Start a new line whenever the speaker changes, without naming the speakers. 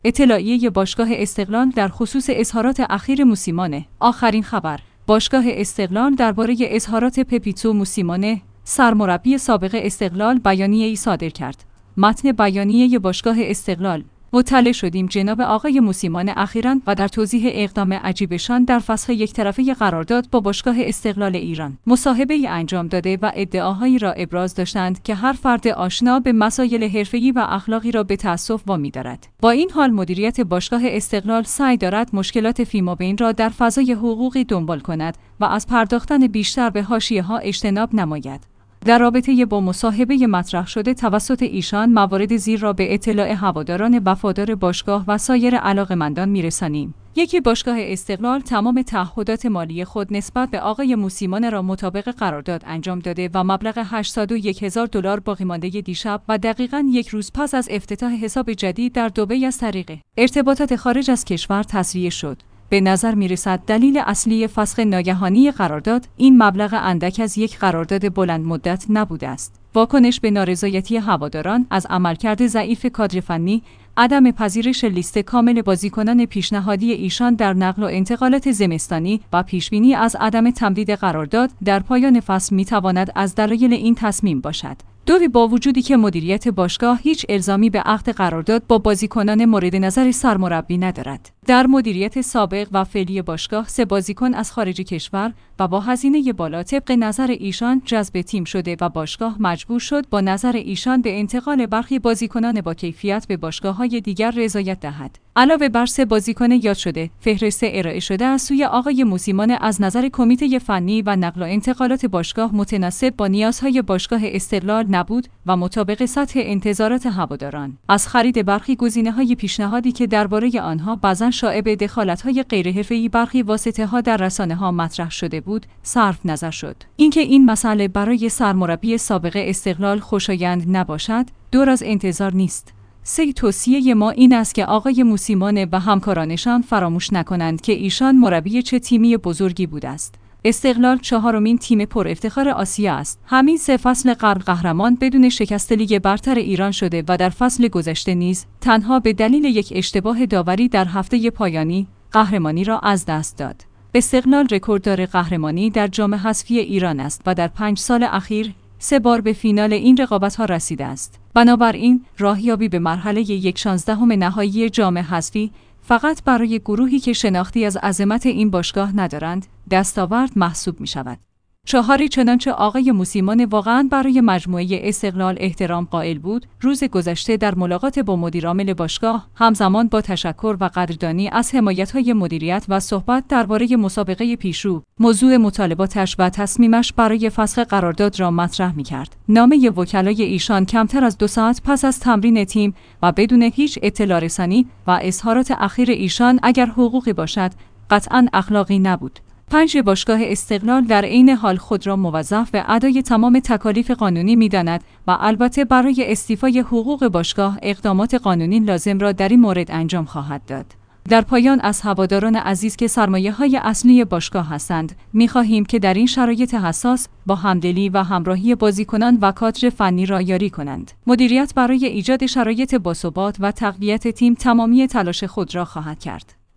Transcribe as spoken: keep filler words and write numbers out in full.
اطلاعیه باشگاه استقلال در خصوص اظهارات اخیر موسیمانه. آخرین خبر: باشگاه استقلال درباره اظهارات پپیتو موسیمانه، سرمربی سابق استقلال، بیانیه‌ای صادر کرد. متن بیانیه باشگاه استقلال: مطلع شدیم جناب آقای موسیمانه اخیراً و در توضیح اقدام عجیبشان در فسخ یک طرفه قرارداد با باشگاه استقلال ایران مصاحبه‌ای انجام داده و ادعاهایی را ابراز داشتند که هر فرد آشنا به مسائل حرفه‌ای و اخلاقی را به تأسف وامی دارد. با این حال مدیریت باشگاه استقلال سعی دارد مشکلات فیمابین را در فضای حقوقی دنبال کند و از پرداختن بیشتر به حاشیه‌ها اجتناب نماید. در رابطه با مصاحبه مطرح شده توسط ایشان موارد زیر را به اطلاع هواداران وفادار باشگاه و سایر علاقه‌مندان می‌رسانیم. یکی، باشگاه استقلال تمام تعهدات مالی خود نسبت به آقای موسیمانه را مطابق قرارداد انجام داده و مبلغ هشتاد و یک هزار دلار باقی مانده دیشب و دقیقاً یک روز پس از افتتاح حساب جدید در دبی از طریق ارتباطات خارج از کشور تسریع شد. به نظر می‌رسد دلیل اصلی فسخ ناگهانی قرارداد این مبلغ اندک از یک قرارداد بلند مدت نبوده است. واکنش به نارضایتی هواداران از عملکرد ضعیف کادر فنی، عدم پذیرش لیست کامل بازیکنان پیشنهادی ایشان در نقل و انتقالات زمستانی و پیشبینی از عدم تمدید قرارداد در پایان فصل می‌تواند از دلایل این تصمیم باشد. دوی با وجودی که مدیریت باشگاه هیچ الزامی به عقد قرارداد با بازیکنان مورد نظر سرمربی ندارد. در مدیریت سابق و فعلی باشگاه سه بازیکن از خارج کشور و با هزینه بالا طبق نظر ایشان جذب تیم شده و باشگاه مجبور شد با نظر ایشان به انتقال برخی بازیکنان با کیفیت به باشگاه‌های دیگر رضایت دهد. علاوه بر سه بازیکن یاد شده، فهرست ارائه شده از سوی آقای موسیمانه از نظر کمیته فنی و نقل و انتقالات باشگاه متناسب با نیازهای باشگاه استقلال نبود و مطابق سطح انتظارات هواداران. از خرید برخی گزینه‌های پیشنهادی که درباره آنها بعضاً شایعه دخالت‌های غیرحرفه‌ای برخی واسطه‌ها در رسانه‌ها مطرح شده بود، صرف نظر شد. اینکه این مسئله برای سرمربی سابق استقلال خوشایند نباشد، دور از انتظار نیست. سه، توصیه ما این است که آقای موسیمانه و همکارانشان فراموش نکنند که ایشان مربی چه تیمی بزرگی بوده است. استقلال چهارمین تیم پر افتخار آسیا است. همین سه فصل قبل قهرمان بدون شکست لیگ برتر ایران شده و در فصل گذشته نیز تنها به دلیل یک اشتباه داوری در هفته پایانی قهرمانی را از دست داد. استقلال رکورددار قهرمانی در جام حذفی ایران است و در پنج سال اخیر سه بار به فینال این رقابت‌ها رسیده است. بنابراین راهیابی به مرحله یک شانزدهم نهایی جام حذفی فقط برای گروهی که شناختی از عظمت این باشگاه ندارند، دستاورد محسوب می شود. چهاری، چنانچه آقای موسیمانه واقعاً برای مجموعه استقلال احترام قائل بود، روز گذشته در ملاقات با مدیرعامل باشگاه همزمان با تشکر و قدردانی از حمایت‌های مدیریت و صحبت درباره مسابقه پیشرو، موضوع مطالباتش و تصمیمش برای فسخ قرارداد را مطرح می‌کرد. نامه وکلای ایشان کمتر از دو ساعت پس از تمرین تیم و بدون هیچ اطلاع رسانی و اظهارات اخیر ایشان اگر حقوقی باشد، قطعاً اخلاقی نبود. پنج، باشگاه استقلال در عین حال خود را موظف به ادای تمام تکالیف قانونی می‌داند و البته برای استیفای حقوق باشگاه اقدامات قانونی لازم را در این مورد انجام خواهد داد. در پایان از هواداران عزیز که سرمایه‌های اصلی باشگاه هستند، می‌خواهیم که در این شرایط حساس با همدلی و همراهی بازیکنان و کادر فنی را یاری کنند. مدیریت برای ایجاد شرایط باثبات و تقویت تیم تمامی تلاش خود را خواهد کرد.